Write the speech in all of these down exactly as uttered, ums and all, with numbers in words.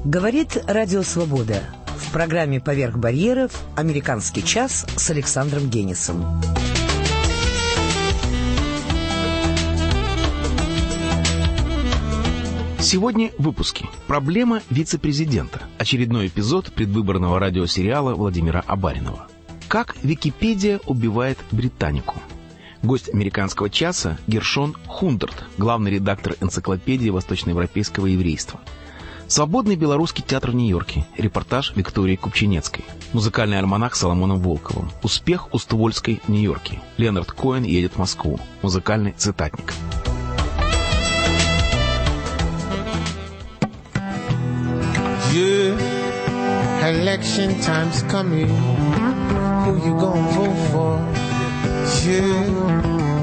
Говорит Радио Свобода. В программе «Поверх барьеров» «Американский час» с Александром Генисом. Сегодня в выпуске. Проблема вице-президента. Очередной эпизод предвыборного радиосериала Владимира Абаринова. Как Википедия убивает британику. Гость «Американского часа» Гершон Хундарт, главный редактор энциклопедии восточноевропейского еврейства. Свободный белорусский театр в Нью-Йорке. Репортаж Виктории Купчинецкой. Музыкальный альманах с Соломоном Волковым. Успех Уствольской в Нью-Йорке. Леонард Коэн едет в Москву. Музыкальный цитатник. Yeah, election time's coming. Who you gonna vote for? Yeah,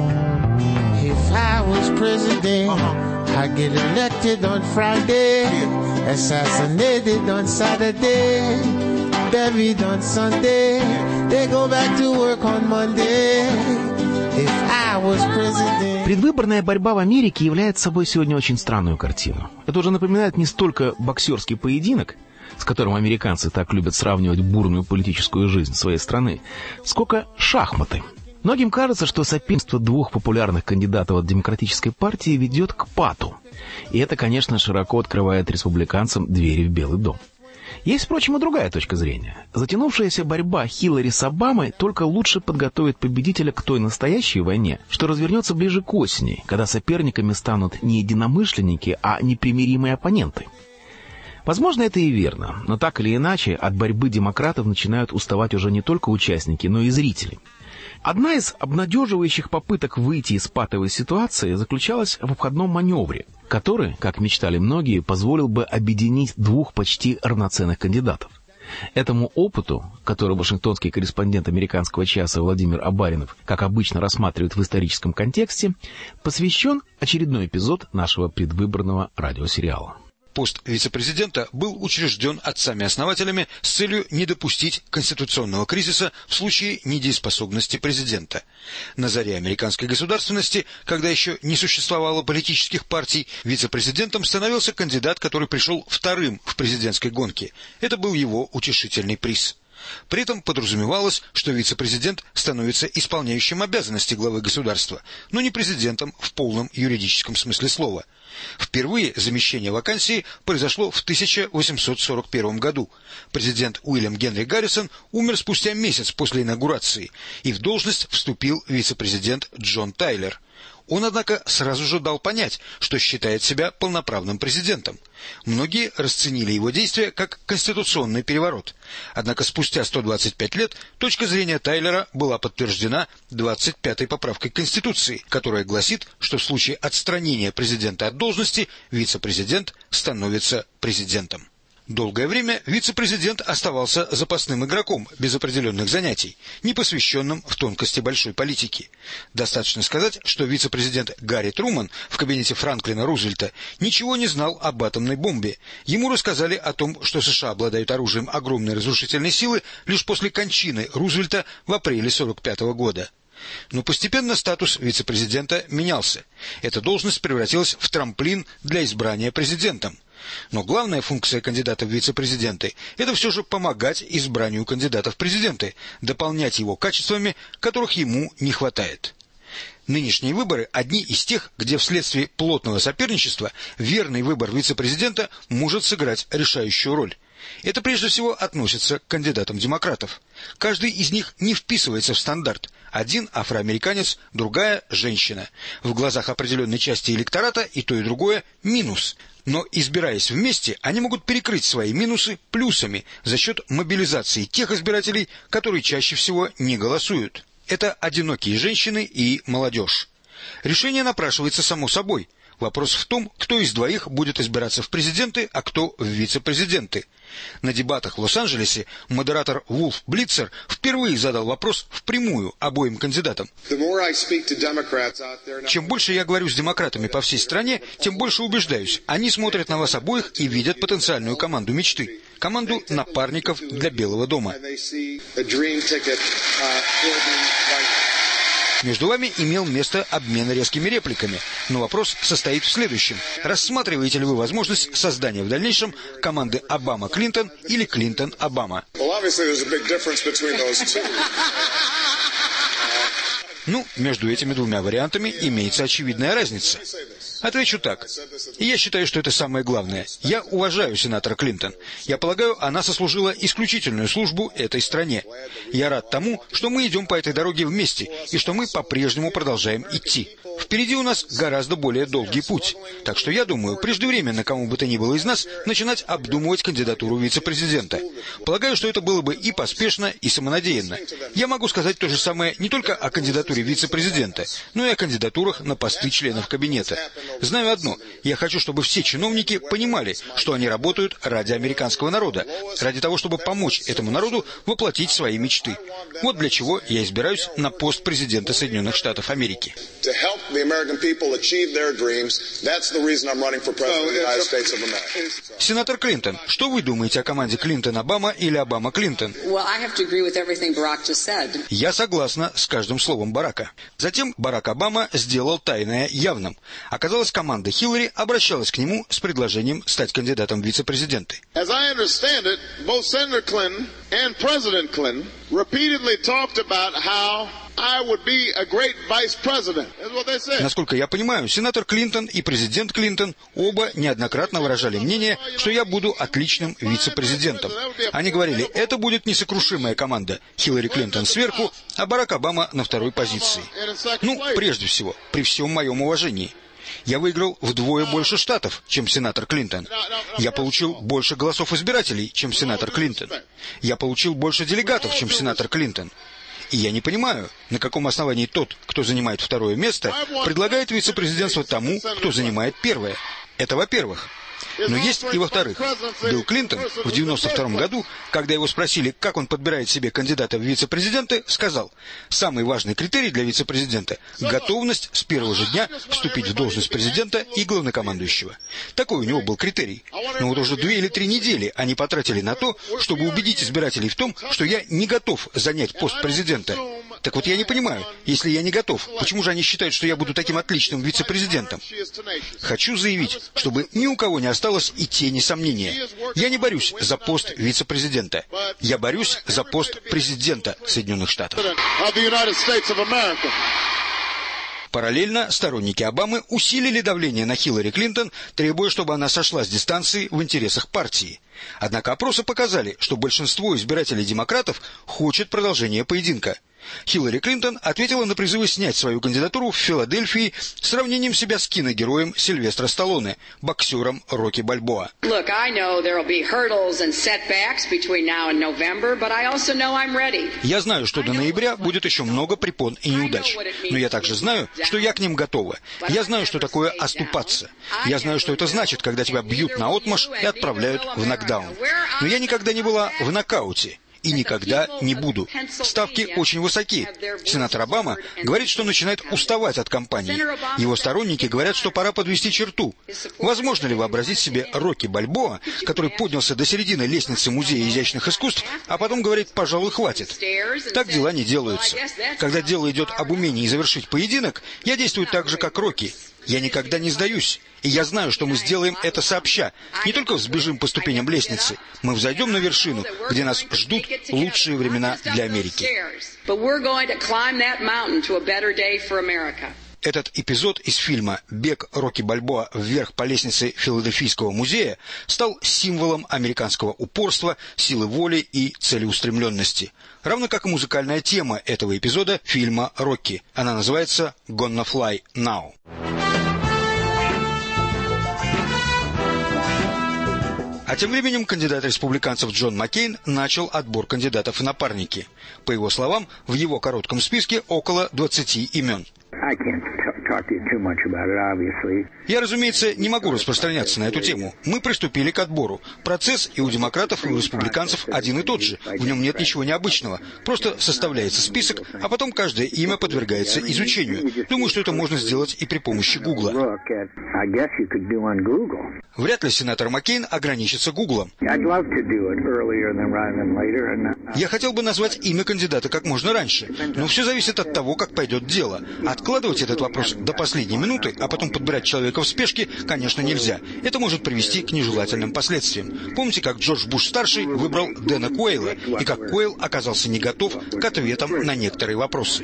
if I was president, I'd get elected on Friday, assassinated on Saturday, buried on Sunday, they go back to work on Monday. If I was president. Предвыборная борьба в Америке является собой сегодня очень странную картину. Это уже напоминает не столько боксерский поединок, с которым американцы так любят сравнивать бурную политическую жизнь своей страны, сколько шахматы. Многим кажется, что соперничество двух популярных кандидатов от Демократической партии ведет к пату. И это, конечно, широко открывает республиканцам двери в Белый дом. Есть, впрочем, и другая точка зрения. Затянувшаяся борьба Хиллари с Обамой только лучше подготовит победителя к той настоящей войне, что развернется ближе к осени, когда соперниками станут не единомышленники, а непримиримые оппоненты. Возможно, это и верно, но так или иначе от борьбы демократов начинают уставать уже не только участники, но и зрители. Одна из обнадеживающих попыток выйти из патовой ситуации заключалась в обходном маневре, который, как мечтали многие, позволил бы объединить двух почти равноценных кандидатов. Этому опыту, который вашингтонский корреспондент «Американского часа» Владимир Абаринов, как обычно, рассматривает в историческом контексте, посвящен очередной эпизод нашего предвыборного радиосериала. Пост вице-президента был учрежден отцами-основателями с целью не допустить конституционного кризиса в случае недееспособности президента. На заре американской государственности, когда еще не существовало политических партий, вице-президентом становился кандидат, который пришел вторым в президентской гонке. Это был его утешительный приз. При этом подразумевалось, что вице-президент становится исполняющим обязанности главы государства, но не президентом в полном юридическом смысле слова. Впервые замещение вакансии произошло в тысяча восемьсот сорок первом году. Президент Уильям Генри Гаррисон умер спустя месяц после инаугурации, и в должность вступил вице-президент Джон Тайлер. Он, однако, сразу же дал понять, что считает себя полноправным президентом. Многие расценили его действия как конституционный переворот. Однако спустя сто двадцать пять лет точка зрения Тайлера была подтверждена двадцать пятой поправкой Конституции, которая гласит, что в случае отстранения президента от должности вице-президент становится президентом. Долгое время вице-президент оставался запасным игроком без определенных занятий, не посвященным в тонкости большой политики. Достаточно сказать, что вице-президент Гарри Труман в кабинете Франклина Рузвельта ничего не знал об атомной бомбе. Ему рассказали о том, что США обладают оружием огромной разрушительной силы лишь после кончины Рузвельта в апреле сорок пятого года. Но постепенно статус вице-президента менялся. Эта должность превратилась в трамплин для избрания президентом. Но главная функция кандидата в вице-президенты – это все же помогать избранию кандидата в президенты, дополнять его качествами, которых ему не хватает. Нынешние выборы – одни из тех, где вследствие плотного соперничества верный выбор вице-президента может сыграть решающую роль. Это прежде всего относится к кандидатам демократов. Каждый из них не вписывается в стандарт. Один афроамериканец, другая женщина. В глазах определенной части электората и то, и другое – минус. Но, избираясь вместе, они могут перекрыть свои минусы плюсами за счет мобилизации тех избирателей, которые чаще всего не голосуют. Это одинокие женщины и молодежь. Решение напрашивается само собой. Вопрос в том, кто из двоих будет избираться в президенты, а кто в вице-президенты. На дебатах в Лос-Анджелесе модератор Вулф Блицер впервые задал вопрос впрямую обоим кандидатам. Чем больше я говорю с демократами по всей стране, тем больше убеждаюсь. Они смотрят на вас обоих и видят потенциальную команду мечты. Команду напарников для Белого дома. Между вами имел место обмен резкими репликами, но вопрос состоит в следующем. Рассматриваете ли вы возможность создания в дальнейшем команды Обама-Клинтон или Клинтон-Обама? Ну, между этими двумя вариантами имеется очевидная разница. Отвечу так. Я считаю, что это самое главное. Я уважаю сенатора Клинтон. Я полагаю, она сослужила исключительную службу этой стране. Я рад тому, что мы идем по этой дороге вместе, и что мы по-прежнему продолжаем идти. Впереди у нас гораздо более долгий путь. Так что я думаю, преждевременно кому бы то ни было из нас начинать обдумывать кандидатуру вице-президента. Полагаю, что это было бы и поспешно, и самонадеянно. Я могу сказать то же самое не только о кандидатуре вице-президента, но и о кандидатурах на посты членов кабинета. Знаю одно. Я хочу, чтобы все чиновники понимали, что они работают ради американского народа, ради того, чтобы помочь этому народу воплотить свои мечты. Вот для чего я избираюсь на пост президента Соединенных Штатов Америки. Сенатор Клинтон, что вы думаете о команде Клинтон-Обама или Обама-Клинтон? Я согласна с каждым словом Барака. Затем Барак Обама сделал тайное явным. Оказалось, команда Хиллари обращалась к нему с предложением стать кандидатом в вице-президенты. Насколько я понимаю, сенатор Клинтон и президент Клинтон оба неоднократно выражали мнение, что я буду отличным вице-президентом. Они говорили, это будет несокрушимая команда. Хиллари Клинтон сверху, а Барак Обама на второй позиции. Ну, прежде всего, при всем моем уважении. Я выиграл вдвое больше штатов, чем сенатор Клинтон. Я получил больше голосов избирателей, чем сенатор Клинтон. Я получил больше делегатов, чем сенатор Клинтон. И я не понимаю, на каком основании тот, кто занимает второе место, предлагает вице-президентство тому, кто занимает первое. Это во-первых. Но есть и во-вторых. Билл Клинтон в девяносто втором году, когда его спросили, как он подбирает себе кандидата в вице-президенты, сказал, самый важный критерий для вице-президента – готовность с первого же дня вступить в должность президента и главнокомандующего. Такой у него был критерий. Но вот уже две или три недели они потратили на то, чтобы убедить избирателей в том, что я не готов занять пост президента. Так вот я не понимаю, если я не готов, почему же они считают, что я буду таким отличным вице-президентом? Хочу заявить, чтобы ни у кого не осталось и тени сомнения. Я не борюсь за пост вице-президента. Я борюсь за пост президента Соединенных Штатов. Параллельно сторонники Обамы усилили давление на Хиллари Клинтон, требуя, чтобы она сошла с дистанции в интересах партии. Однако опросы показали, что большинство избирателей демократов хочет продолжения поединка. Хиллари Клинтон ответила на призывы снять свою кандидатуру в Филадельфии сравнением себя с киногероем Сильвестра Сталлоне, боксером Рокки Бальбоа. Я знаю, что до ноября будет еще много препон и неудач, но я также знаю, что я к ним готова. Я знаю, что такое оступаться. Я знаю, что это значит, когда тебя бьют наотмашь и отправляют в нокдаун. Но я никогда не была в нокауте. И никогда не буду. Ставки очень высоки. Сенатор Обама говорит, что начинает уставать от кампании. Его сторонники говорят, что пора подвести черту. Возможно ли вообразить себе Рокки Бальбоа, который поднялся до середины лестницы Музея изящных искусств, а потом говорит, пожалуй, хватит. Так дела не делаются. Когда дело идет об умении завершить поединок, я действую так же, как Рокки. Я никогда не сдаюсь, и я знаю, что мы сделаем это сообща. Не только взбежим по ступеням лестницы, мы взойдем на вершину, где нас ждут лучшие времена для Америки. Этот эпизод из фильма «Бег Рокки Бальбоа вверх по лестнице Филадельфийского музея» стал символом американского упорства, силы воли и целеустремленности. Равно как и музыкальная тема этого эпизода фильма «Рокки». Она называется «Gonna Fly Now». А тем временем кандидат республиканцев Джон Маккейн начал отбор кандидатов в напарники. По его словам, в его коротком списке около двадцати имен. Я, разумеется, не могу распространяться на эту тему. Мы приступили к отбору. Процесс и у демократов, и у республиканцев один и тот же. В нем нет ничего необычного. Просто составляется список, а потом каждое имя подвергается изучению. Думаю, что это можно сделать и при помощи Гугла. Вряд ли сенатор Маккейн ограничится Гуглом. Я хотел бы назвать имя кандидата как можно раньше, но все зависит от того, как пойдет дело. Откладывать этот вопрос до последней минуты, а потом подбирать человека в спешке, конечно, нельзя. Это может привести к нежелательным последствиям. Помните, как Джордж Буш-старший выбрал Дэна Куэйла, и как Куэйл оказался не готов к ответам на некоторые вопросы.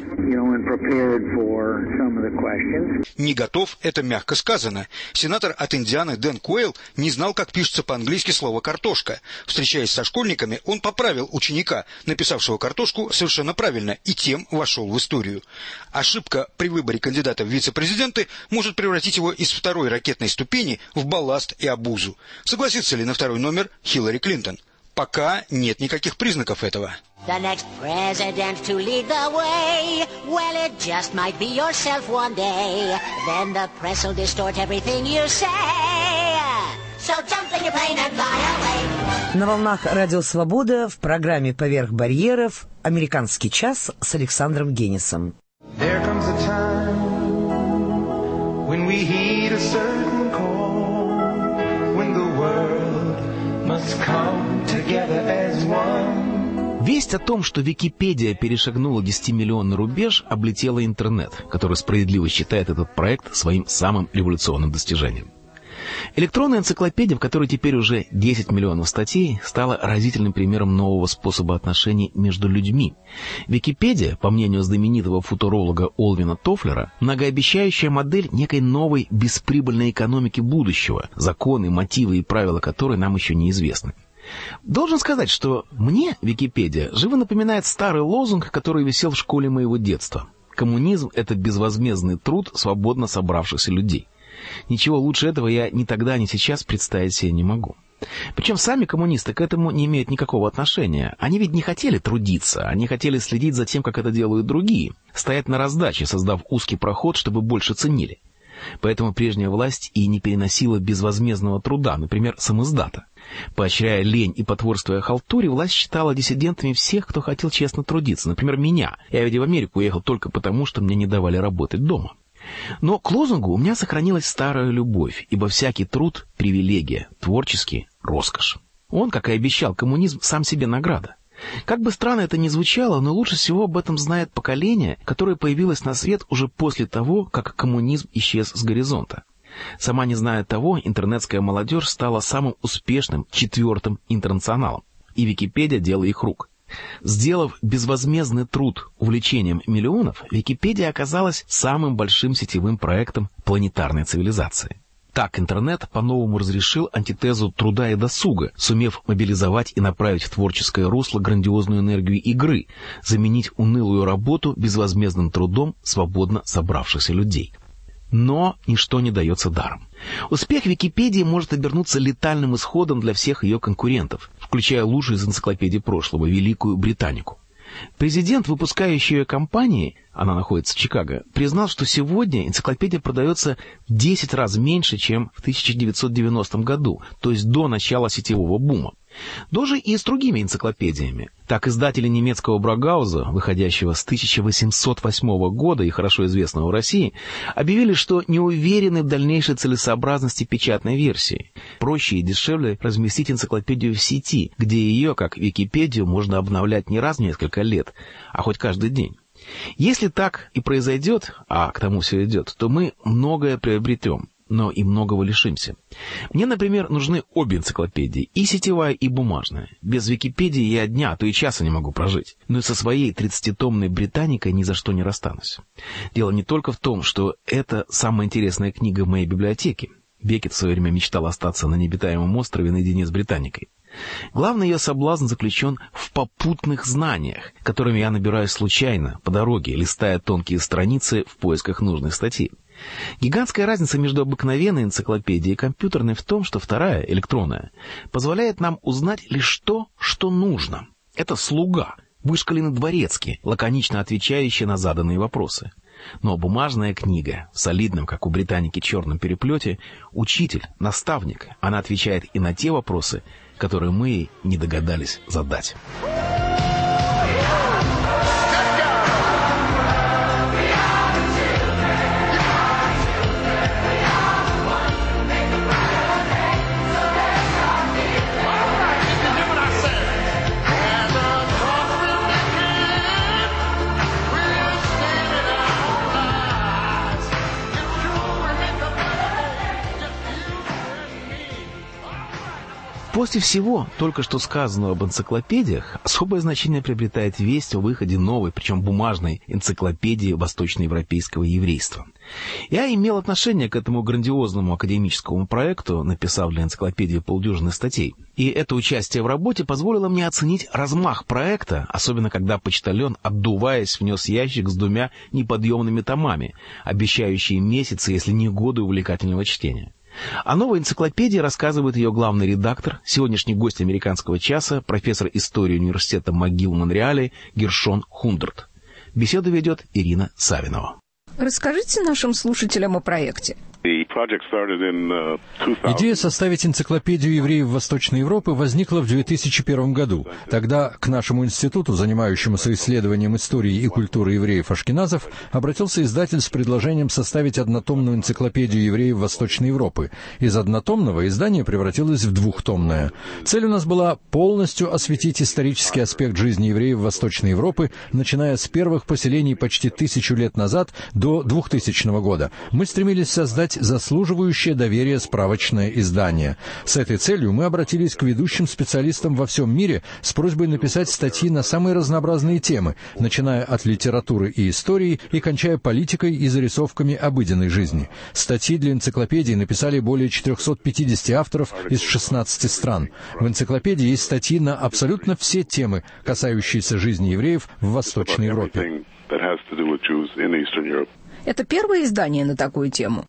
Не готов — это мягко сказано. Сенатор от Индианы Дэн Куэйл не знал, как пишется по-английски слово «картошка». Встречаясь со школьниками, он поправил ученика, написавшего картошку совершенно правильно, и тем вошел в историю. Ошибка при выборе кандидата в вице-президенты может превратить его из второй ракетной ступени в балласт и обузу. Согласится ли на второй номер Хиллари Клинтон? Пока нет никаких признаков этого. The next president to lead the way, well, it just might be yourself one day. Then the press will distort everything you say. So jump in your plane and fly away. На волнах Радио Свобода в программе «Поверх барьеров» «Американский час» с Александром Генисом. There comes a time when we heed a certain call, when the world must come together as one. Весть о том, что Википедия перешагнула десятимиллионный рубеж, облетела интернет, который справедливо считает этот проект своим самым революционным достижением. Электронная энциклопедия, в которой теперь уже десять миллионов статей, стала разительным примером нового способа отношений между людьми. Википедия, по мнению знаменитого футуролога Олвина Тофлера, многообещающая модель некой новой бесприбыльной экономики будущего, законы, мотивы и правила которой нам еще неизвестны. Должен сказать, что мне Википедия живо напоминает старый лозунг, который висел в школе моего детства. Коммунизм — это безвозмездный труд свободно собравшихся людей. Ничего лучше этого я ни тогда, ни сейчас представить себе не могу. Причем сами коммунисты к этому не имеют никакого отношения. Они ведь не хотели трудиться, они хотели следить за тем, как это делают другие, стоять на раздаче, создав узкий проход, чтобы больше ценили. Поэтому прежняя власть и не переносила безвозмездного труда, например, самиздата. Поощряя лень и потворствуя халтуре, власть считала диссидентами всех, кто хотел честно трудиться. Например, меня. Я ведь в Америку уехал только потому, что мне не давали работать дома. Но к лозунгу у меня сохранилась старая любовь, ибо всякий труд — привилегия, творческий — роскошь. Он, как и обещал коммунизм, сам себе награда. Как бы странно это ни звучало, но лучше всего об этом знает поколение, которое появилось на свет уже после того, как коммунизм исчез с горизонта. Сама не зная того, интернетская молодежь стала самым успешным четвертым интернационалом, и Википедия — дело их рук. Сделав безвозмездный труд увлечением миллионов, Википедия оказалась самым большим сетевым проектом планетарной цивилизации. Так интернет по-новому разрешил антитезу труда и досуга, сумев мобилизовать и направить в творческое русло грандиозную энергию игры, заменить унылую работу безвозмездным трудом свободно собравшихся людей. Но ничто не дается даром. Успех Википедии может обернуться летальным исходом для всех ее конкурентов, включая лучшую из энциклопедий прошлого, Великую Британику. Президент, выпускающий ее компании, она находится в Чикаго, признал, что сегодня энциклопедия продается в десять раз меньше, чем в тысяча девятьсот девяностом году, то есть до начала сетевого бума. Тоже и с другими энциклопедиями. Так, издатели немецкого Брагауза, выходящего с тысяча восемьсот восьмого года и хорошо известного в России, объявили, что не уверены в дальнейшей целесообразности печатной версии. Проще и дешевле разместить энциклопедию в сети, где ее, как Википедию, можно обновлять не раз в несколько лет, а хоть каждый день. Если так и произойдет, а к тому все идет, то мы многое приобретем, но и многого лишимся. Мне, например, нужны обе энциклопедии, и сетевая, и бумажная. Без Википедии я дня, а то и часа не могу прожить. Но и со своей тридцатитомной Британикой ни за что не расстанусь. Дело не только в том, что это самая интересная книга в моей библиотеке. Беккет в свое время мечтал остаться на необитаемом острове наедине с Британикой. Главный ее соблазн заключен в попутных знаниях, которыми я набираюсь случайно, по дороге, листая тонкие страницы в поисках нужной статьи. Гигантская разница между обыкновенной энциклопедией и компьютерной в том, что вторая, электронная, позволяет нам узнать лишь то, что нужно. Это слуга, вышкаленный дворецкий, лаконично отвечающий на заданные вопросы. Но бумажная книга в солидном, как у британики, черном переплете — учитель, наставник. Она отвечает и на те вопросы, которые мы ей не догадались задать. После всего только что сказанного об энциклопедиях, особое значение приобретает весть о выходе новой, причем бумажной, энциклопедии восточноевропейского еврейства. Я имел отношение к этому грандиозному академическому проекту, написав для энциклопедии полдюжины статей. И это участие в работе позволило мне оценить размах проекта, особенно когда почтальон, отдуваясь, внес ящик с двумя неподъемными томами, обещающие месяцы, если не годы увлекательного чтения. О новой энциклопедии рассказывает ее главный редактор, сегодняшний гость американского часа, профессор истории университета МcGill Монреаля Гершон Хундрат. Беседу ведет Ирина Савинова. Расскажите нашим слушателям о проекте. Идея составить энциклопедию евреев Восточной Европы возникла в две тысячи первом году. Тогда к нашему институту, занимающемуся исследованием истории и культуры евреев-ашкеназов, обратился издатель с предложением составить однотомную энциклопедию евреев Восточной Европы. Из однотомного издание превратилось в двухтомное. Цель у нас была полностью осветить исторический аспект жизни евреев Восточной Европы, начиная с первых поселений почти тысячу лет назад до двухтысячного года. Мы стремились создать заслуживающее доверия справочное издание. С этой целью мы обратились к ведущим специалистам во всем мире с просьбой написать статьи на самые разнообразные темы, начиная от литературы и истории и кончая политикой и зарисовками обыденной жизни. Статьи для энциклопедии написали более четырехсот пятидесяти авторов из шестнадцати стран. В энциклопедии есть статьи на абсолютно все темы, касающиеся жизни евреев в Восточной Европе. Это первое издание на такую тему?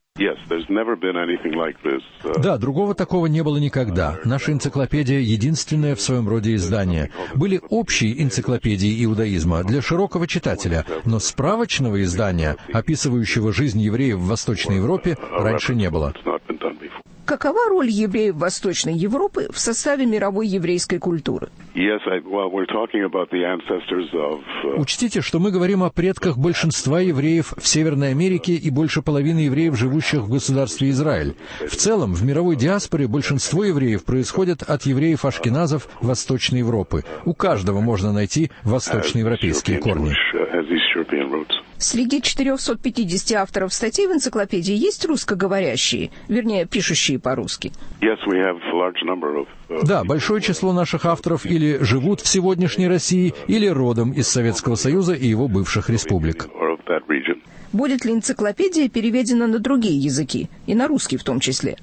Да, другого такого не было никогда. Наша энциклопедия — единственное в своем роде издание. Были общие энциклопедии иудаизма для широкого читателя, но справочного издания, описывающего жизнь евреев в Восточной Европе, раньше не было. Какова роль евреев Восточной Европы в составе мировой еврейской культуры? Учтите, что мы говорим о предках большинства евреев в Северной Америке и больше половины евреев, живущих в государстве Израиль. В целом, в мировой диаспоре большинство евреев происходят от евреев-ашкеназов Восточной Европы. У каждого можно найти восточноевропейские корни. Среди четырехсот пятидесяти авторов статей в энциклопедии есть русскоговорящие, вернее, пишущие по-русски? Да, большое число наших авторов или живут в сегодняшней России, или родом из Советского Союза и его бывших республик. Будет ли энциклопедия переведена на другие языки, и на русский в том числе?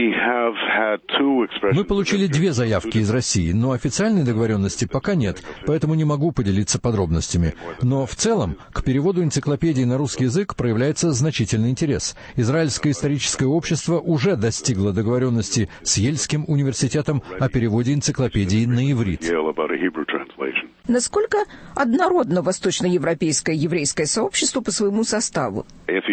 Мы получили две заявки из России, но официальной договоренности пока нет, поэтому не могу поделиться подробностями. Но в целом к переводу энциклопедии на русский язык проявляется значительный интерес. Израильское историческое общество уже достигло договоренности с Ельским университетом о переводе энциклопедии на иврит. Насколько однородно восточноевропейское еврейское сообщество по своему составу?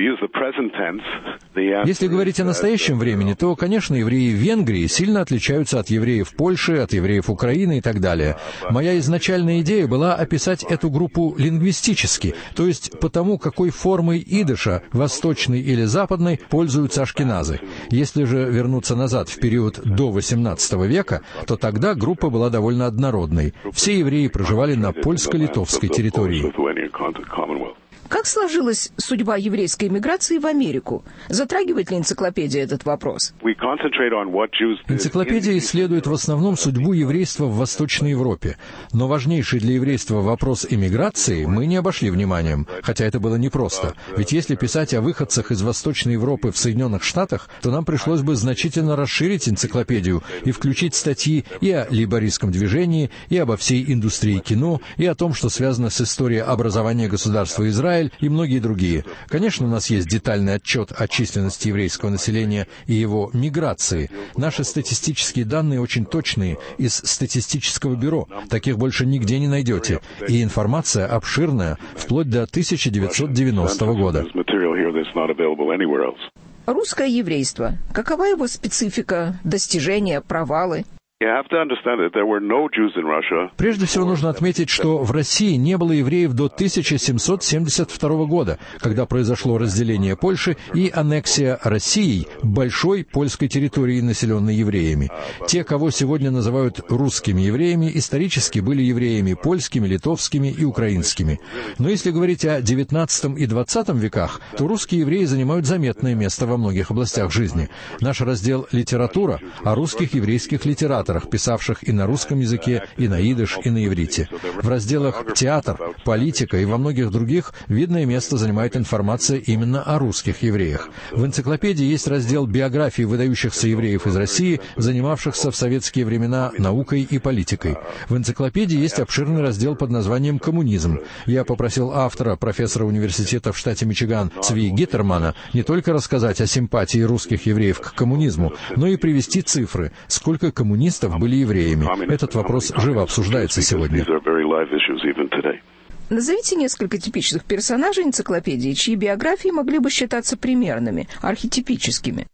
Если говорить о настоящем времени, то, конечно, евреи в Венгрии сильно отличаются от евреев Польши, от евреев Украины и так далее. Моя изначальная идея была описать эту группу лингвистически, то есть по тому, какой формой идыша, восточной или западной, пользуются ашкеназы. Если же вернуться назад в период до восемнадцатого века, то тогда группа была довольно однородной. Все евреи проживали на польско-литовской территории. Как сложилась судьба еврейской эмиграции в Америку? Затрагивает ли энциклопедия этот вопрос? Энциклопедия исследует в основном судьбу еврейства в Восточной Европе. Но важнейший для еврейства вопрос эмиграции мы не обошли вниманием, хотя это было непросто. Ведь если писать о выходцах из Восточной Европы в Соединенных Штатах, то нам пришлось бы значительно расширить энциклопедию и включить статьи и о лейбористском движении, и обо всей индустрии кино, и о том, что связано с историей образования государства Израиль, Израиль и многие другие. Конечно, у нас есть детальный отчет о численности еврейского населения и его миграции. Наши статистические данные очень точные, из статистического бюро. Таких больше нигде не найдете. И информация обширная, вплоть до тысяча девятьсот девяностого года. Русское еврейство. Какова его специфика, достижения, провалы? Прежде всего нужно отметить, что в России не было евреев до тысяча семьсот семьдесят второго года, когда произошло разделение Польши и аннексия Россией большой польской территории, населенной евреями. Те, кого сегодня называют русскими евреями, исторически были евреями польскими, литовскими и украинскими. Но если говорить о девятнадцатом и двадцатом веках, то русские евреи занимают заметное место во многих областях жизни. Наш раздел «Литература» о русских еврейских литераторах, писавших и на русском языке, и на идиш, и на иврите. В разделах «Театр», «Политика» и во многих других видное место занимает информация именно о русских евреях. В энциклопедии есть раздел биографии выдающихся евреев из России, занимавшихся в советские времена наукой и политикой. В энциклопедии есть обширный раздел под названием «Коммунизм». Я попросил автора, профессора университета в штате Мичиган Цви Гиттермана, не только рассказать о симпатии русских евреев к коммунизму, но и привести цифры, сколько коммунистов были евреями. Этот вопрос живо обсуждается сегодня. Назовите несколько типичных персонажей энциклопедии, чьи биографии могли бы считаться примерными, архетипическими.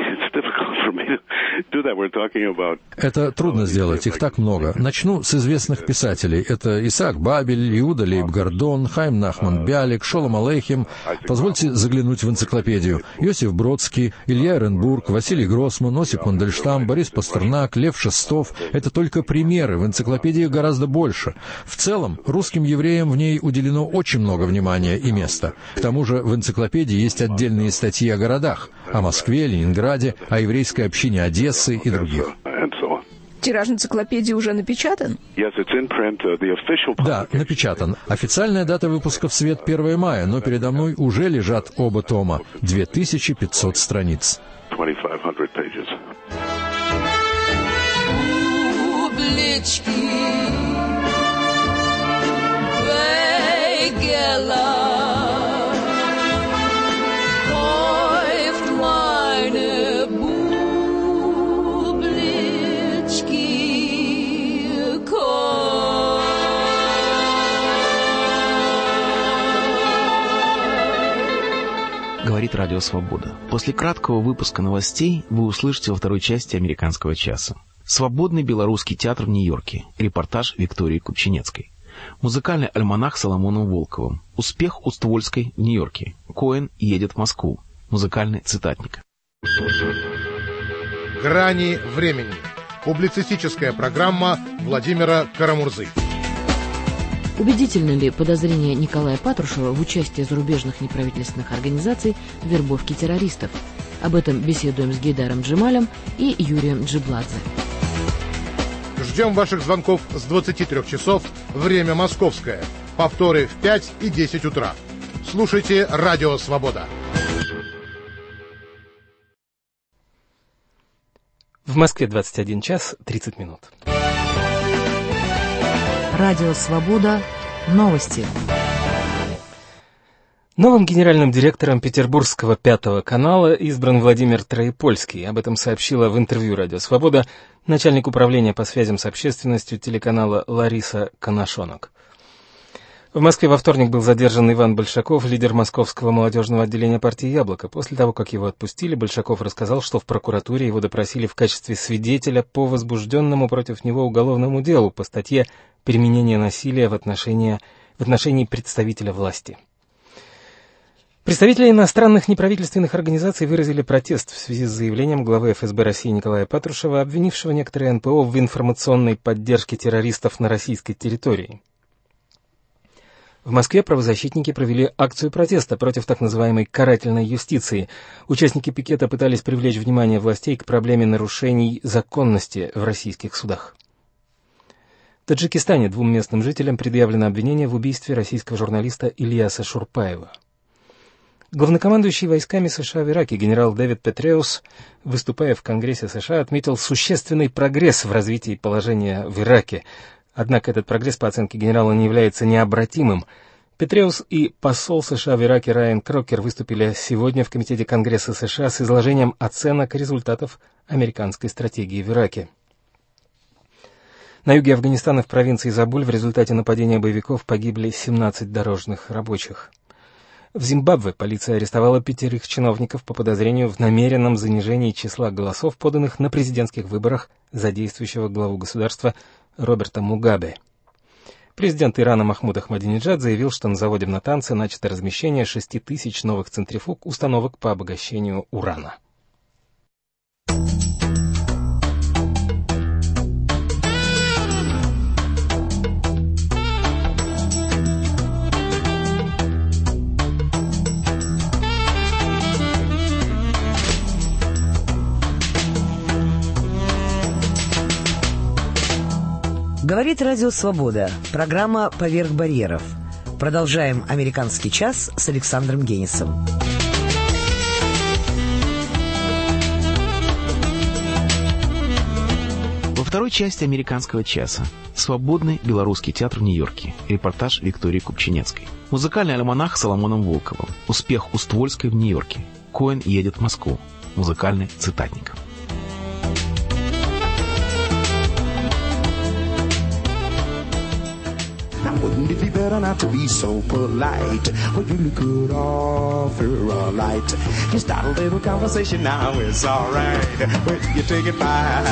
Это трудно сделать, их так много. Начну с известных писателей. Это Исаак Бабель, Иуда Лейб Гордон, Хайм Нахман Бялик, Шолом Алейхем. Позвольте заглянуть в энциклопедию. Иосиф Бродский, Илья Эренбург, Василий Гроссман, Осип Мандельштам, Борис Пастернак, Лев Шестов. Это только примеры, в энциклопедии гораздо больше. В целом, русским евреям в ней уделено очень много внимания и места. К тому же в энциклопедии есть отдельные статьи о городах, о Москве, Ленинграде, о еврейской общине Одессы и других. Тираж энциклопедии уже напечатан? Да, напечатан. Официальная дата выпуска в свет первого мая, но передо мной уже лежат оба тома. две тысячи пятьсот страниц. Говорит Радио Свобода. После краткого выпуска новостей вы услышите во второй части «Американского часа». Свободный белорусский театр в Нью-Йорке. Репортаж Виктории Купчинецкой. Музыкальный альманах Соломоном Волковым. Успех Уствольской в Нью-Йорке. Коэн едет в Москву. Музыкальный цитатник. «Грани времени». Публицистическая программа Владимира Карамурзы. Убедительно ли подозрение Николая Патрушева в участии зарубежных неправительственных организаций в вербовке террористов? Об этом беседуем с Гейдаром Джемалем и Юрием Джибладзе. Ждем ваших звонков с двадцати трёх часов, время московское. Повторы в пять и десять утра. Слушайте Радио Свобода. В Москве двадцать один час тридцать минут. Радио Свобода. Новости. Новым генеральным директором Петербургского пятого канала избран Владимир Троепольский. Об этом сообщила в интервью «Радио Свобода» начальник управления по связям с общественностью телеканала Лариса Коношонок. В Москве во вторник был задержан Иван Большаков, лидер московского молодежного отделения партии «Яблоко». После того, как его отпустили, Большаков рассказал, что в прокуратуре его допросили в качестве свидетеля по возбужденному против него уголовному делу по статье «Применение насилия в отношении, в отношении представителя власти». Представители иностранных неправительственных организаций выразили протест в связи с заявлением главы эф эс бэ России Николая Патрушева, обвинившего некоторые эн пэ о в информационной поддержке террористов на российской территории. В Москве правозащитники провели акцию протеста против так называемой карательной юстиции. Участники пикета пытались привлечь внимание властей к проблеме нарушений законности в российских судах. В Таджикистане двум местным жителям предъявлено обвинение в убийстве российского журналиста Ильяса Шурпаева. Главнокомандующий войсками США в Ираке генерал Дэвид Петреус, выступая в Конгрессе США, отметил существенный прогресс в развитии положения в Ираке. Однако этот прогресс, по оценке генерала, не является необратимым. Петреус и посол США в Ираке Райан Крокер выступили сегодня в Комитете Конгресса США с изложением оценок результатов американской стратегии в Ираке. На юге Афганистана в провинции Забуль в результате нападения боевиков погибли семнадцать дорожных рабочих. В Зимбабве полиция арестовала пятерых чиновников по подозрению в намеренном занижении числа голосов, поданных на президентских выборах за действующего главу государства Роберта Мугабе. Президент Ирана Махмуд Ахмадинеджад заявил, что на заводе в Натанце начато размещение шести тысяч новых центрифуг установок по обогащению урана. Говорит Радио Свобода. Программа «Поверх барьеров». Продолжаем «Американский час» с Александром Генисом. Во второй части «Американского часа» свободный белорусский театр в Нью-Йорке. Репортаж Виктории Купчинецкой. Музыкальный альманах Соломоном Волковым. Успех Уствольской в Нью-Йорке. Коэн едет в Москву. Музыкальный цитатник. Wouldn't it be better not to be so polite? Well, you could offer a light. You start a little conversation now, it's alright. Well, you take it by.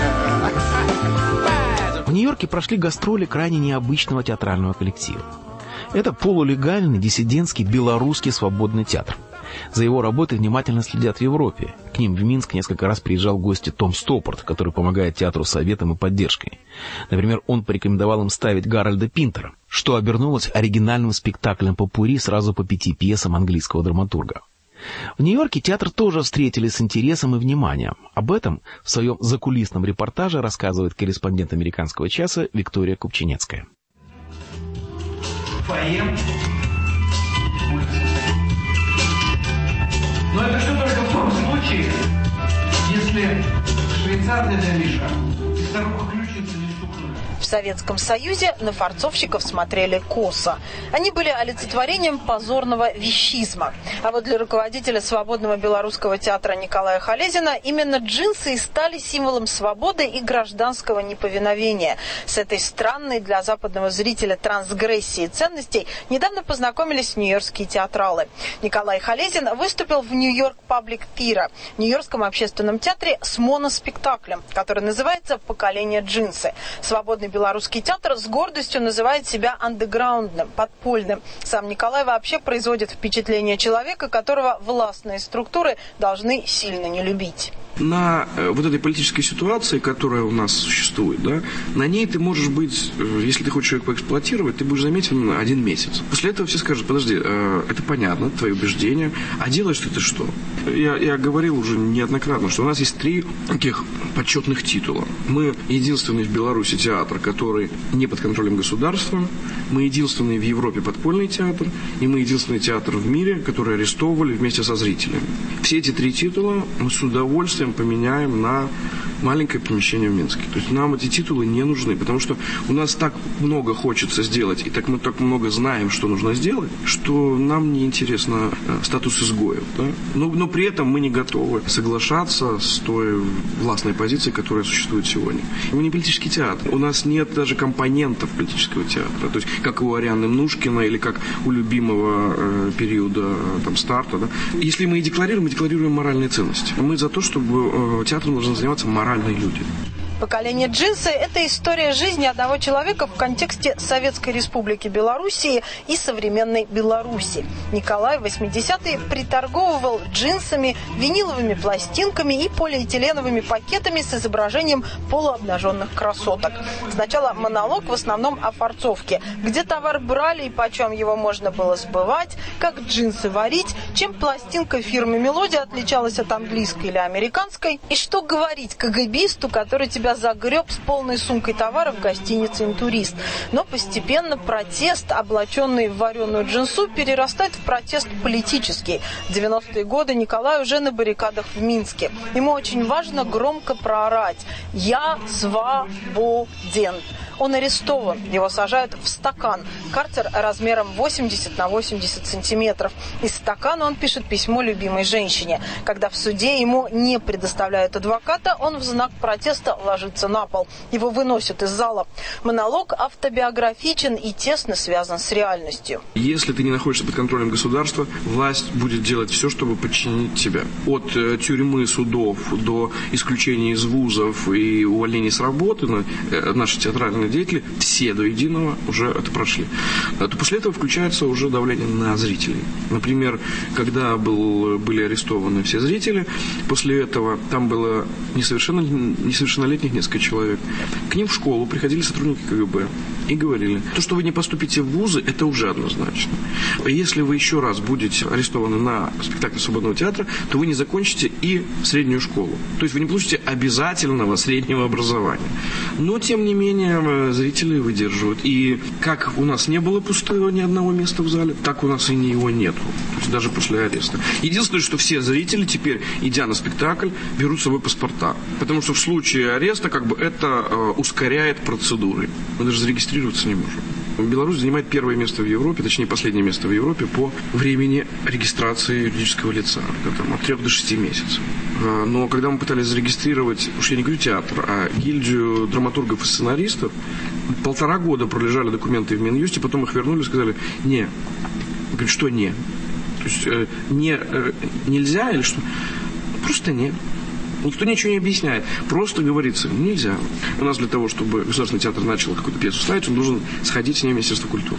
В Нью-Йорке прошли гастроли крайне необычного театрального коллектива. Это полулегальный диссидентский белорусский свободный театр. За его работой внимательно следят в Европе. К ним в Минск несколько раз приезжал в гости Том Стоппорт, который помогает театру советом и поддержкой. Например, он порекомендовал им ставить Гарольда Пинтера, что обернулось оригинальным спектаклем попурри сразу по пяти пьесам английского драматурга. В Нью-Йорке театр тоже встретили с интересом и вниманием. Об этом в своем закулисном репортаже рассказывает корреспондент «Американского часа» Виктория Купчинецкая. Поем. Но это все только в том случае, если швейцар дядя Миша и старуха-ключница не стукнули. В Советском Союзе на форцовщиков смотрели косо. Они были олицетворением позорного вещизма. А вот для руководителя свободного белорусского театра Николая Халезина именно джинсы и стали символом свободы и гражданского неповиновения. С этой странной для западного зрителя трансгрессии ценностей недавно познакомились нью-йоркские театралы. Николай Халезин выступил в Нью-Йорк Паблик Theatre, нью-йоркском общественном театре с моноспектаклем, который называется «Поколение джинсы». Свободный белорусский театр с гордостью называет себя андеграундным, подпольным. Сам Николай вообще производит впечатление человека, которого властные структуры должны сильно не любить. На э, вот этой политической ситуации, которая у нас существует, да, на ней ты можешь быть, э, если ты хочешь человека поэксплуатировать, ты будешь заметен один месяц. После этого все скажут: подожди, э, это понятно, твои убеждения, а делаешь ты что? Я, я говорил уже неоднократно, что у нас есть три таких почетных титула. Мы единственный в Беларуси театр, который не под контролем государства, мы единственный в Европе подпольный театр, и мы единственный театр в мире, который арестовывали вместе со зрителями. Все эти три титула мы с удовольствием поменяем на маленькое помещение в Минске. То есть нам эти титулы не нужны, потому что у нас так много хочется сделать, и так мы так много знаем, что нужно сделать, что нам не интересно э, статус изгоев. Да? Но, но при этом мы не готовы соглашаться с той властной позицией, которая существует сегодня. Мы не политический театр. У нас нет даже компонентов политического театра. То есть как у Арианы Мнушкина или как у любимого э, периода э, там, старта. Да? Если мы и декларируем, мы декларируем моральные ценности. Мы за то, чтобы э, театром должны заниматься моральные люди. Поколение джинсы – это история жизни одного человека в контексте Советской Республики Белоруссии и современной Беларуси. Николай в восьмидесятые приторговывал джинсами, виниловыми пластинками и полиэтиленовыми пакетами с изображением полуобнаженных красоток. Сначала монолог в основном о форцовке, где товар брали и почем его можно было сбывать, как джинсы варить, чем пластинка фирмы «Мелодия» отличалась от английской или американской, и что говорить КГБисту, который тебя загреб с полной сумкой товара в гостинице «Интурист». Но постепенно протест, облаченный в вареную джинсу, перерастает в протест политический. В девяностые годы Николай уже на баррикадах в Минске. Ему очень важно громко проорать: «Я свободен». Он арестован. Его сажают в стакан. Карцер размером восемьдесят на восемьдесят сантиметров. Из стакана он пишет письмо любимой женщине. Когда в суде ему не предоставляют адвоката, он в знак протеста ложится на пол. Его выносят из зала. Монолог автобиографичен и тесно связан с реальностью. Если ты не находишься под контролем государства, власть будет делать все, чтобы подчинить тебя. От э, тюрьмы, судов до исключения из вузов и увольнений с работы, э, наши театральные деятели, все до единого уже это прошли. А то после этого включается уже давление на зрителей. Например, когда был, были арестованы все зрители, после этого там было несовершенно, несовершеннолетних несколько человек. К ним в школу приходили сотрудники ка гэ бэ и говорили, то, что вы не поступите в вузы, это уже однозначно. Если вы еще раз будете арестованы на спектакле свободного театра, то вы не закончите и среднюю школу. То есть вы не получите обязательного среднего образования. Но, тем не менее, зрители выдерживают. И как у нас не было пустого ни одного места в зале, так у нас и его нету. То есть даже после ареста. Единственное, что все зрители теперь, идя на спектакль, берут с собой паспорта. Потому что в случае ареста как бы это э, ускоряет процедуры. Мы даже зарегистрироваться не можем. Беларусь занимает первое место в Европе, точнее последнее место в Европе по времени регистрации юридического лица, там, от трех до шести месяцев. Но когда мы пытались зарегистрировать, уж я не говорю театр, а гильдию драматургов и сценаристов, полтора года пролежали документы в Минюсте, потом их вернули и сказали, не. Говорят, что не? То есть э, не, э, нельзя или что? Просто нет. Никто ничего не объясняет. Просто говорится, нельзя. У нас для того, чтобы Государственный театр начал какую-то пьесу ставить, он должен сходить с ней в Министерство культуры.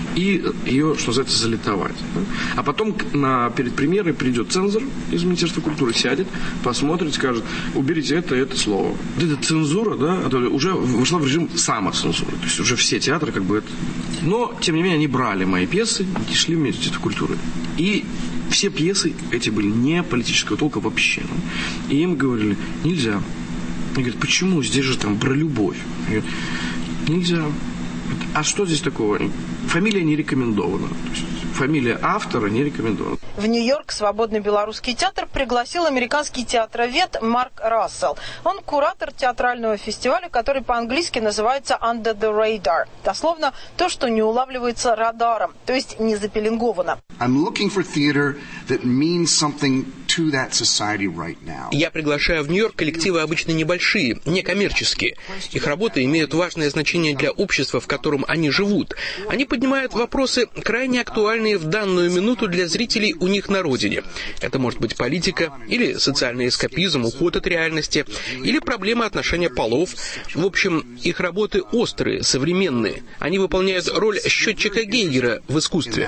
И ее, что называется, залитовать. А потом на, перед премьерой придет цензор из Министерства культуры, сядет, посмотрит, скажет, уберите это, это слово. Вот эта цензура, да, уже вошла в режим самоцензуры. То есть уже все театры как бы это... Но, тем не менее, они брали мои пьесы и шли в Министерство культуры. И все пьесы эти были не политического толка вообще. И им говорили, нельзя. Они говорят, почему? Здесь же там про любовь. Они говорят, нельзя. А что здесь такого? Фамилия не рекомендована. То есть фамилия автора не рекомендована. В Нью-Йорк Свободный белорусский театр пригласил американский театровед Марк Рассел. Он куратор театрального фестиваля, который по-английски называется Under the Radar. Дословно то, что не улавливается радаром, то есть не запеленговано. I'm looking for theater that means something to that society right now. Я приглашаю в Нью-Йорк коллективы обычно небольшие, некоммерческие. Их работы имеют важное значение для общества, в котором они живут. Они поднимают вопросы, крайне актуальные в данную минуту для зрителей у них на родине. Это может быть политика, или социальный эскапизм, уход от реальности, или проблема отношения полов. В общем, их работы острые, современные. Они выполняют роль счетчика Гейгера в искусстве.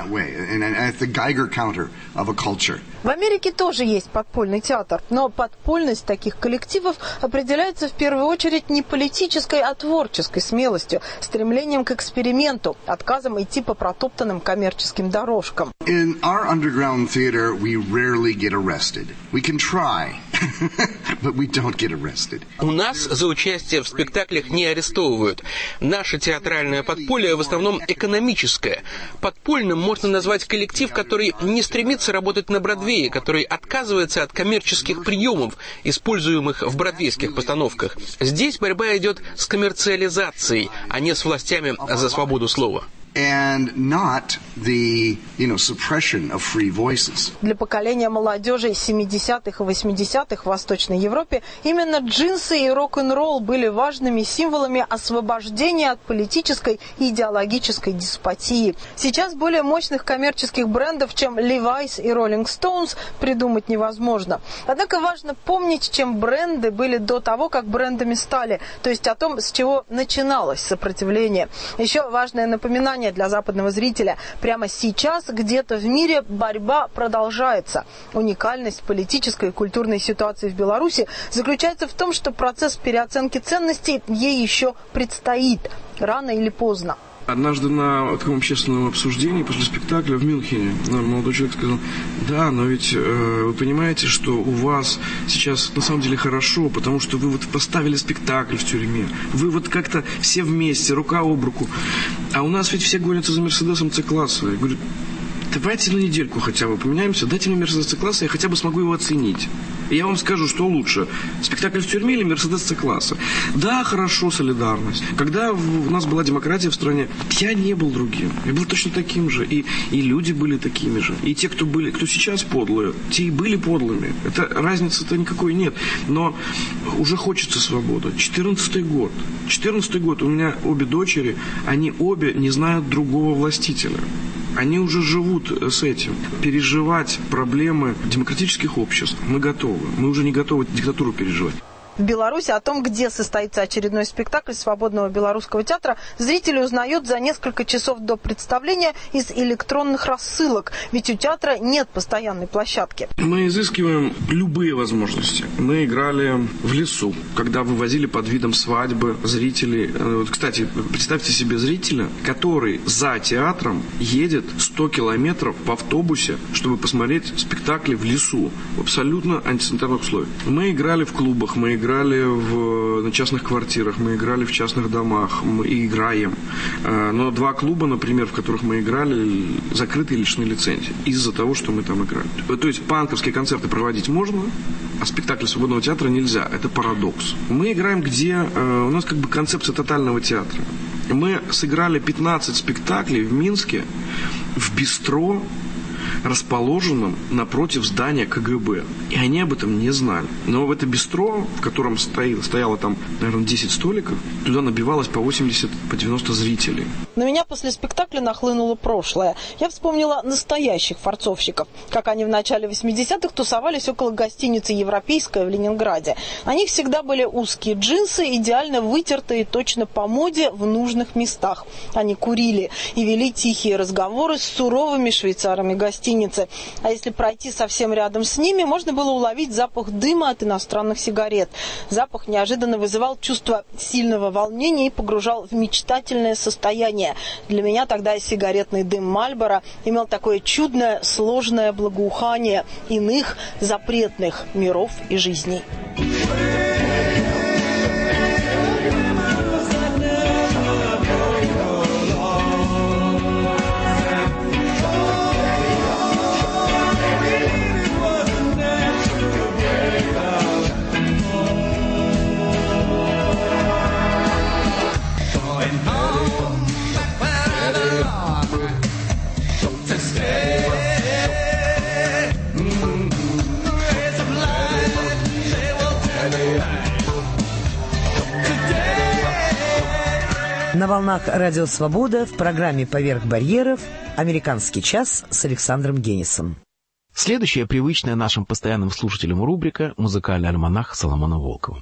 В Америке тоже есть подпольный театр, но подпольность таких коллективов определяется в первую очередь не политической, а творческой смелостью, стремлением к эксперименту, отказом идти по протоптанным коммерческим дорожкам. In our underground theater, we rarely get arrested. We can try, but we don't get arrested. У нас за участие в спектаклях не арестовывают. Наше театральное подполье в основном экономическое. Подпольным можно назвать коллектив, который не стремится работать на Бродвее, который отказывается от коммерческих приемов, используемых в бродвейских постановках. Здесь борьба идет с коммерциализацией, а не с властями за свободу слова. And not the, you know, suppression of free voices. Для поколения молодежи семидесятых и восьмидесятых в Восточной Европе именно джинсы и рок-н-ролл были важными символами освобождения от политической и идеологической деспотии. Сейчас более мощных коммерческих брендов, чем Levi's и Rolling Stones, придумать невозможно. Однако важно помнить, чем бренды были до того, как брендами стали, то есть о том, с чего начиналось сопротивление. Еще важное напоминание для западного зрителя. Прямо сейчас где-то в мире борьба продолжается. Уникальность политической и культурной ситуации в Беларуси заключается в том, что процесс переоценки ценностей ей еще предстоит. Рано или поздно. Однажды на таком общественном обсуждении после спектакля в Мюнхене молодой человек сказал, да, но ведь э, вы понимаете, что у вас сейчас на самом деле хорошо, потому что вы вот поставили спектакль в тюрьме, вы вот как-то все вместе, рука об руку, а у нас ведь все гонятся за Мерседесом С-класса. Я говорю, давайте на недельку хотя бы поменяемся, дайте мне Мерседес С-класса, я хотя бы смогу его оценить. И я вам скажу, что лучше, спектакль в тюрьме или Мерседес С-класса. Да, хорошо, солидарность. Когда у нас была демократия в стране, я не был другим. Я был точно таким же. И, и люди были такими же. И те, кто были, кто сейчас подлые, те и были подлыми. Это разницы-то никакой нет. Но уже хочется свободы. четырнадцатый год. четырнадцатый год. У меня обе дочери, они обе не знают другого властителя. Они уже живут с этим. Переживать проблемы демократических обществ мы готовы. Мы уже не готовы диктатуру переживать. В Беларуси о том, где состоится очередной спектакль Свободного белорусского театра, зрители узнают за несколько часов до представления из электронных рассылок. Ведь у театра нет постоянной площадки. Мы изыскиваем любые возможности. Мы играли в лесу, когда вывозили под видом свадьбы зрителей. Кстати, представьте себе зрителя, который за театром едет сто километров в автобусе, чтобы посмотреть спектакли в лесу, в абсолютно антисанитарных условиях. Мы играли в клубах, мы играли играли в, на частных квартирах, мы играли в частных домах, мы и играем. Но два клуба, например, в которых мы играли, закрыты и лишены лицензии из-за того, что мы там играли. То есть панковские концерты проводить можно, а спектакли Свободного театра нельзя. Это парадокс. Мы играем где... У нас как бы концепция тотального театра. Мы сыграли пятнадцать спектаклей в Минске в бистро, расположенном напротив здания ка гэ бэ. И они об этом не знали. Но в это бистро, в котором стояло, стояло там, наверное, десять столиков, туда набивалось по восемьдесят, по девяносто зрителей. На меня после спектакля нахлынуло прошлое. Я вспомнила настоящих форцовщиков, как они в начале восьмидесятых тусовались около гостиницы «Европейская» в Ленинграде. На них всегда были узкие джинсы, идеально вытертые точно по моде в нужных местах. Они курили и вели тихие разговоры с суровыми швейцарами гостиницы. А если пройти совсем рядом с ними, можно было уловить запах дыма от иностранных сигарет. Запах неожиданно вызывал чувство сильного волнения и погружал в мечтательное состояние. Для меня тогда сигаретный дым Мальборо имел такое чудное, сложное благоухание иных запретных миров и жизней. На волнах Радио Свобода в программе «Поверх барьеров» «Американский час» с Александром Генисом. Следующая привычная нашим постоянным слушателям рубрика «Музыкальный альманах» Соломона Волкова.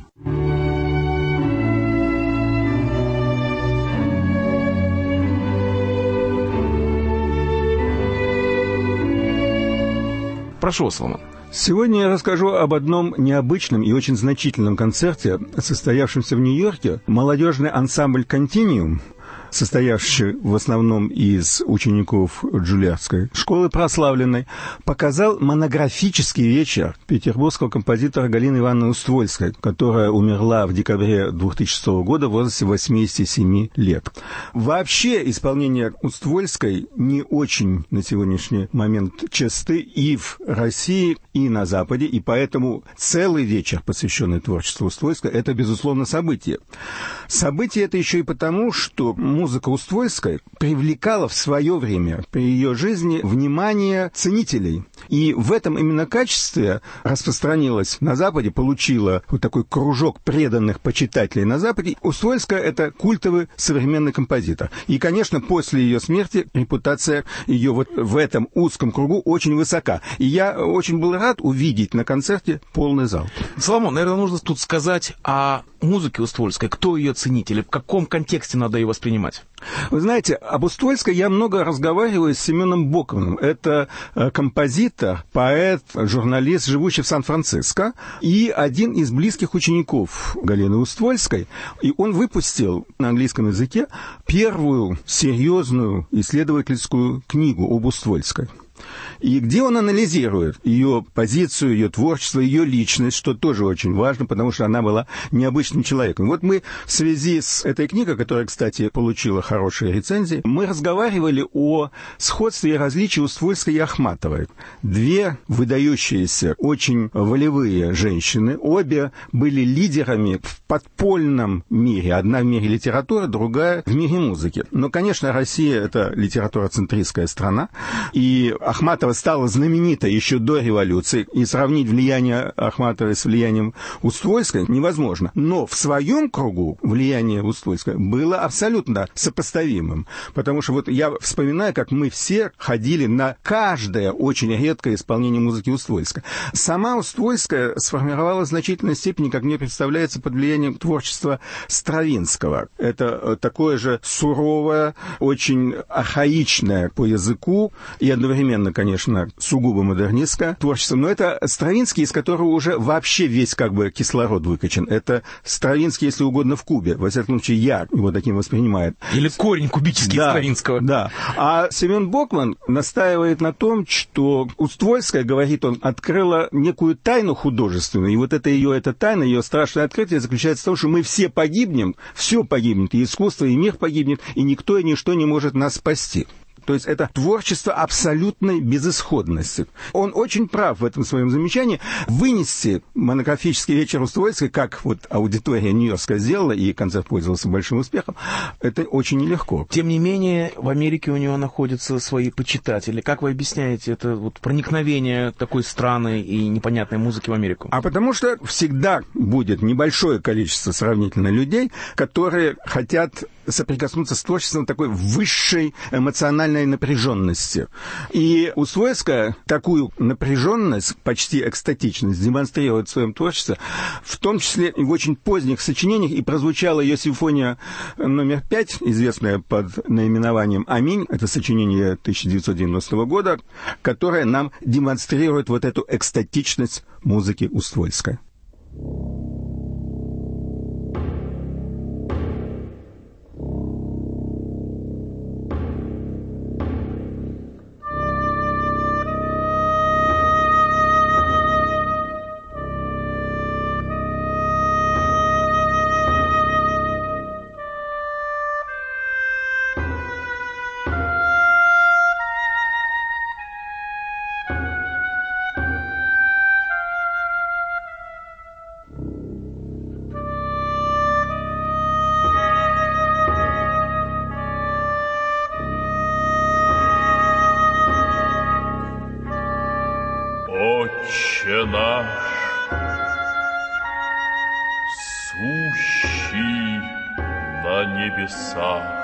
Прошу, Соломон. Сегодня я расскажу об одном необычном и очень значительном концерте, состоявшемся в Нью-Йорке. Молодежный ансамбль «Континиум», состоявший в основном из учеников Джульярдской школы прославленной, показал монографический вечер петербургского композитора Галины Ивановны Уствольской, которая умерла в декабре две тысячи шестого года в возрасте восьмидесяти семи лет. Вообще исполнение Уствольской не очень на сегодняшний момент часты и в России, и на Западе, и поэтому целый вечер, посвященный творчеству Уствольской, это, безусловно, событие. Событие это еще и потому, что музыка Уствольской привлекала в свое время при ее жизни внимание ценителей. И в этом именно качестве распространилась на Западе, получила вот такой кружок преданных почитателей на Западе. Уствольская — это культовый современный композитор. И, конечно, после ее смерти репутация ее вот в этом узком кругу очень высока. И я очень был рад увидеть на концерте полный зал. Соломон, наверное, нужно тут сказать о музыке Уствольской. Кто ее ценитель? В каком контексте надо ее воспринимать? Вы знаете, об Уствольской я много разговариваю с Семеном Боковым. Это композитор, поэт, журналист, живущий в Сан-Франциско, и один из близких учеников Галины Уствольской. И он выпустил на английском языке первую серьезную исследовательскую книгу об Уствольской. и где он анализирует ее позицию, ее творчество, ее личность, что тоже очень важно, потому что она была необычным человеком. Вот мы в связи с этой книгой, которая, кстати, получила хорошие рецензии, мы разговаривали о сходстве и различии Уствольской и Ахматовой. Две выдающиеся, очень волевые женщины, обе были лидерами в подпольном мире. Одна в мире литературы, другая в мире музыки. Но, конечно, Россия — это литературоцентристская страна, и Ахматова стала знаменитой еще до революции, и сравнить влияние Ахматовой с влиянием Уствольской невозможно. Но в своем кругу влияние Уствольской было абсолютно сопоставимым, потому что вот я вспоминаю, как мы все ходили на каждое очень редкое исполнение музыки Уствольской. Сама Уствольская сформировалась в значительной степени, как мне представляется, под влиянием творчества Стравинского. Это такое же суровое, очень архаичное по языку и одновременно, конечно, сугубо модернистское творчество. Но это Стравинский, из которого уже вообще весь как бы кислород выкачан. Это Стравинский, если угодно, в кубе. Во всяком случае, я его таким воспринимаю. Или корень кубический да, Стравинского. Да. А Семен Бокман настаивает на том, что Уствольская, говорит он, открыла некую тайну художественную. И вот это ее, эта тайна, ее страшное открытие заключается в том, что мы все погибнем, все погибнет, и искусство, и мир погибнет, и никто и ничто не может нас спасти. То есть это творчество абсолютной безысходности. Он очень прав в этом своем замечании. Вынести монографический вечер Уствольской, как вот аудитория нью-йоркская сделала, и концерт пользовался большим успехом, это очень нелегко. Тем не менее, в Америке у него находятся свои почитатели. Как вы объясняете это вот проникновение такой странной и непонятной музыки в Америку? А потому что всегда будет небольшое количество сравнительно людей, которые хотят соприкоснуться с творчеством такой высшей эмоциональной напряженности. И Уствольская такую напряженность, почти экстатичность, демонстрирует в своем творчестве, в том числе и в очень поздних сочинениях, и прозвучала ее симфония номер пять, известная под наименованием «Аминь», это сочинение тысяча девятьсот девяностого года, которое нам демонстрирует вот эту экстатичность музыки Уствольской. Отче наш, сущий на небесах,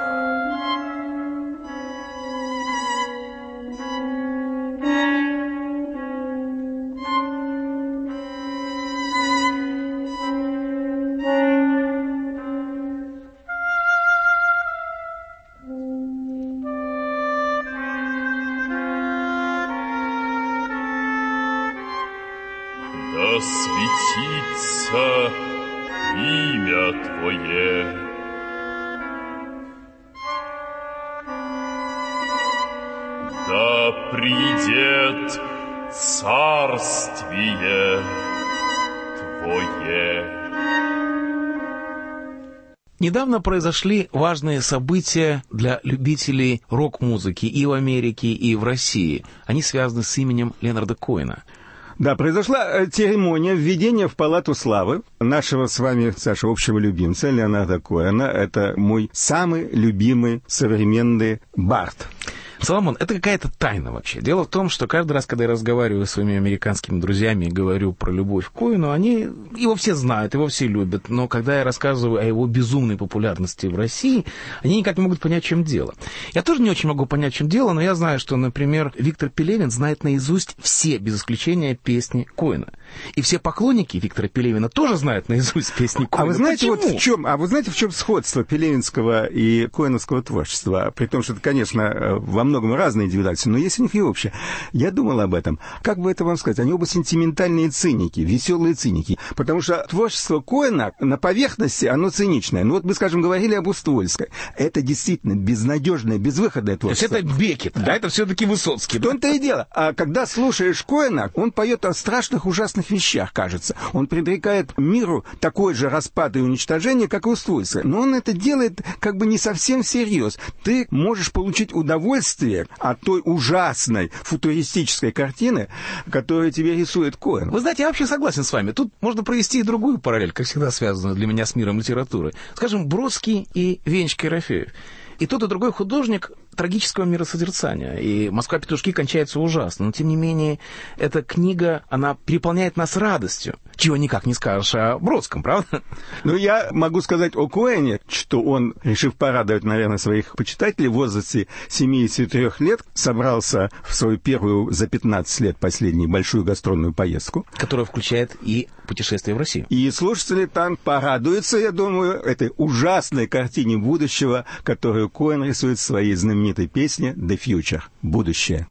да светится имя Твое, да придет царствие Твое. Недавно произошли важные события для любителей рок-музыки и в Америке, и в России. Они связаны с именем Ленарда Коэна. Да, произошла церемония введения в Палату славы нашего с вами, Саша, общего любимца Леонарда Коэна. Это мой самый любимый современный бард. Соломон, это какая-то тайна вообще. Дело в том, что каждый раз, когда я разговариваю с своими американскими друзьями и говорю про любовь к Коэну, они его все знают, его все любят. Но когда я рассказываю о его безумной популярности в России, они никак не могут понять, в чем дело. Я тоже не очень могу понять, в чем дело, но я знаю, что, например, Виктор Пелевин знает наизусть все, без исключения, песни Коэна. И все поклонники Виктора Пелевина тоже знают наизусть песни Коэна. А вы знаете, Почему? вот в чем, а вы знаете, в чем сходство пелевинского и коэновского творчества? При том, что это, конечно, во многом разные индивидуальности, но есть у них и общее. Я думал об этом. Как бы это вам сказать? Они оба сентиментальные циники, веселые циники. Потому что творчество Коэна на поверхности, оно циничное. Ну вот мы, скажем, говорили об Уствольской. Это действительно безнадежное, безвыходное творчество. То есть это Беккет, да? Это все-таки Высоцкий. В том-то и дело. А когда слушаешь Коэна, он поет о страшных, ужасных вещах, кажется. Он предрекает миру такой же распад и уничтожение, как и Уствольская. Но он это делает как бы не совсем всерьез. Ты можешь получить удовольствие от той ужасной футуристической картины, которую тебе рисует Коэн. Вы знаете, я вообще согласен с вами. Тут можно провести и другую параллель, как всегда связанную для меня с миром литературы. Скажем, Бродский и Венечка Ерофеев. И тот, и другой художник трагического миросозерцания. И «Москва-петушки» кончается ужасно. Но, тем не менее, эта книга, она переполняет нас радостью. Чего никак не скажешь о Бродском, правда? Ну, я могу сказать о Коэне, что он, решив порадовать, наверное, своих почитателей, в возрасте семидесяти трёх лет собрался в свою первую за пятнадцать лет последнюю большую гастрольную поездку. Которая включает и путешествие в Россию. И слушатели там порадуются, я думаю, этой ужасной картине будущего, которую Коэн рисует в своей знаменитой песне «The Future» — «Будущее».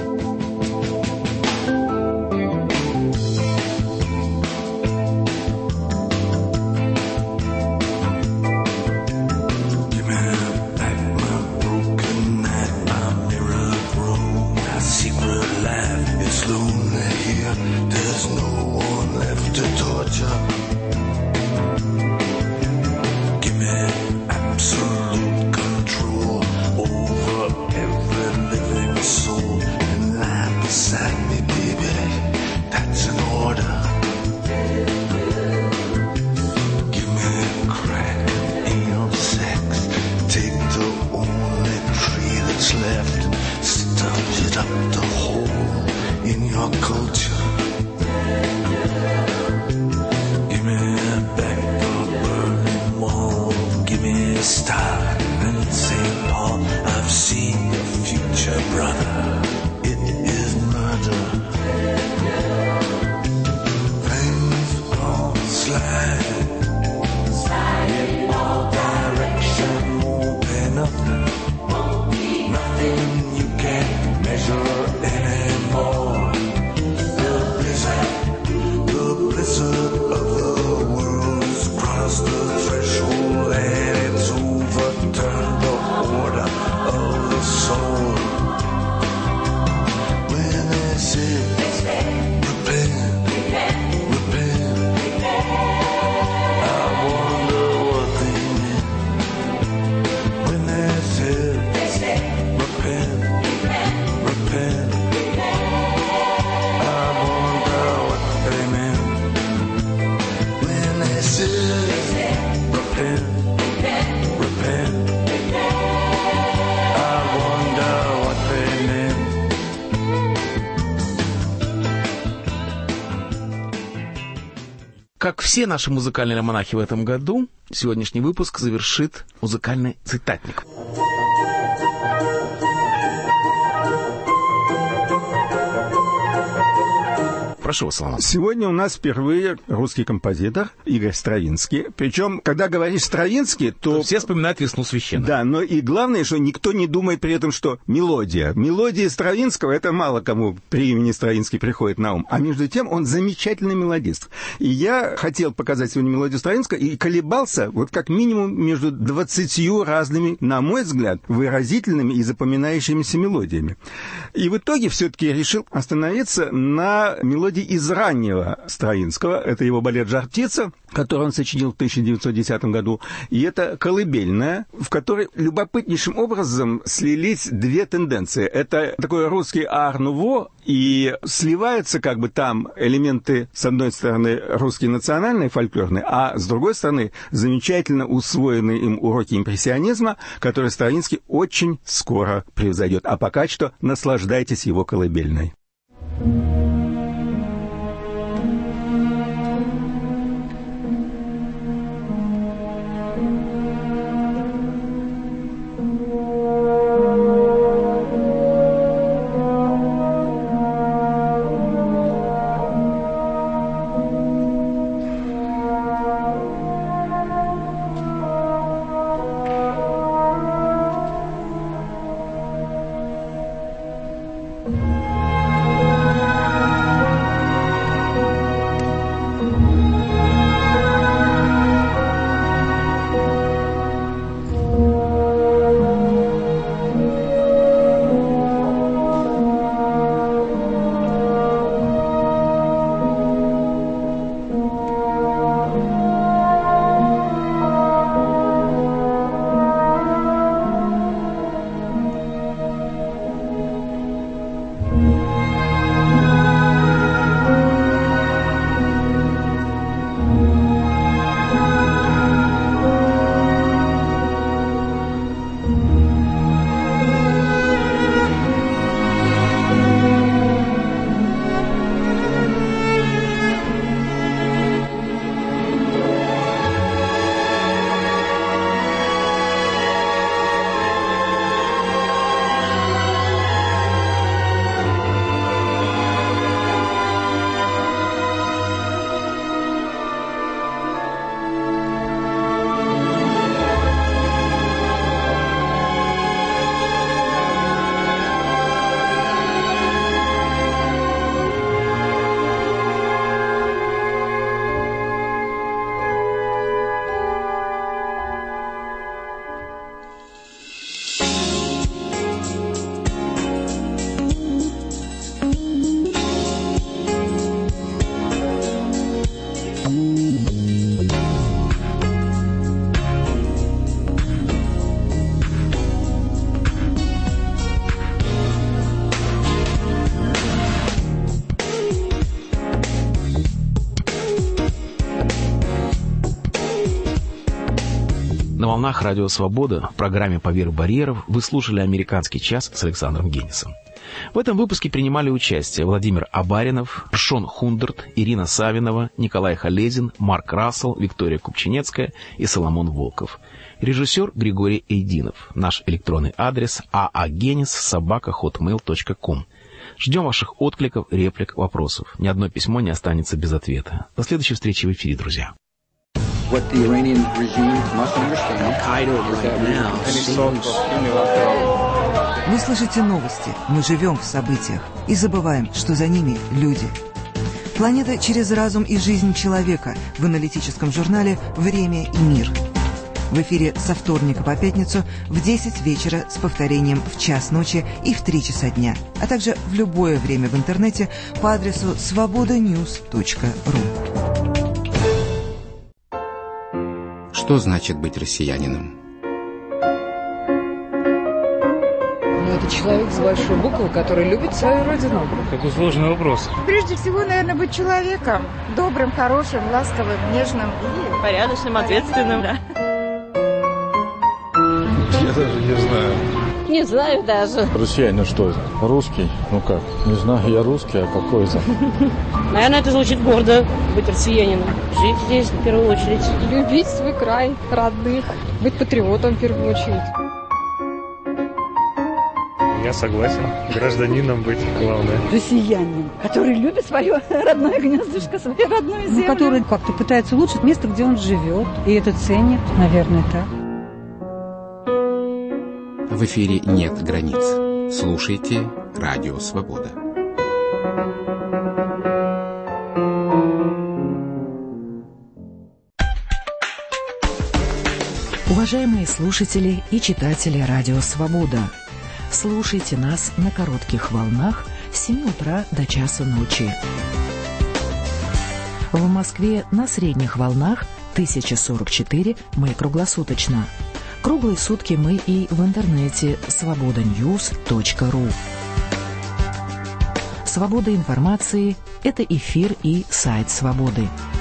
Как все наши музыкальные альманахи в этом году, сегодняшний выпуск завершит музыкальный цитатник. Прошу вас, Соломон. Сегодня у нас впервые русский композитор Игорь Стравинский. Причем, когда говоришь Стравинский, то... Все вспоминают «Весну священную». Да, но и главное, что никто не думает при этом, что мелодия. Мелодия Стравинского, это мало кому при имени Стравинский приходит на ум. А между тем, он замечательный мелодист. И я хотел показать сегодня мелодию Стравинского и колебался вот как минимум между двадцатью разными, на мой взгляд, выразительными и запоминающимися мелодиями. И в итоге все-таки решил остановиться на мелодии из раннего Стравинского. Это его балет «Жар-птица», который он сочинил в тысяча девятьсот десятом году. И это колыбельная, в которой любопытнейшим образом слились две тенденции. Это такой русский ар-нуво, и сливаются как бы там элементы, с одной стороны, русские национальные, фольклорные, а с другой стороны, замечательно усвоенные им уроки импрессионизма, которые Стравинский очень скоро превзойдет. А пока что наслаждайтесь его колыбельной. На волнах Радио Свобода в программе «Поверх барьеров» вы слушали «Американский час» с Александром Генисом. В этом выпуске принимали участие Владимир Абаринов, Шон Хундерт, Ирина Савинова, Николай Халезин, Марк Рассел, Виктория Купчинецкая и Соломон Волков. Режиссер Григорий Эйдинов. Наш электронный адрес аагенис собака хотмейл точка ком. Ждем ваших откликов, реплик, вопросов. Ни одно письмо не останется без ответа. До следующей встречи в эфире, друзья. What the Iranian regime must understand, Al-Qaeda right now. Вы слышите новости, мы живем в событиях и забываем, что за ними люди. Планета через разум и жизнь человека в аналитическом журнале «Время и мир». В эфире со вторника по пятницу в десять вечера с повторением в час ночи и в три часа дня, а также в любое время в интернете по адресу свобода ньюс точка ру. Что значит быть россиянином? Ну, это человек с большой буквы, который любит свою родину. Какой сложный вопрос. Прежде всего, наверное, быть человеком. Добрым, хорошим, ласковым, нежным. И порядочным, ответственным. Да. Я даже не знаю. Не знаю даже. Россиянин что это? Русский? Ну как? Не знаю, я русский, а какой это? Наверное, это звучит гордо, быть россиянином. Жить здесь в первую очередь. Любить свой край, родных. Быть патриотом в первую очередь. Я согласен. Гражданином быть главное. Россиянин, который любит свое родное гнездышко, свою родную землю. Ну, который как-то пытается улучшить место, где он живет. И это ценит, наверное, так. В эфире нет границ. Слушайте Радио Свобода. Уважаемые слушатели и читатели Радио Свобода, слушайте нас на коротких волнах с семи утра до часа ночи. В Москве на средних волнах тысяча сорок четыре мы круглосуточно. Круглые сутки мы и в интернете свобода ньюс точка ру. Свобода информации – это эфир и сайт Свободы.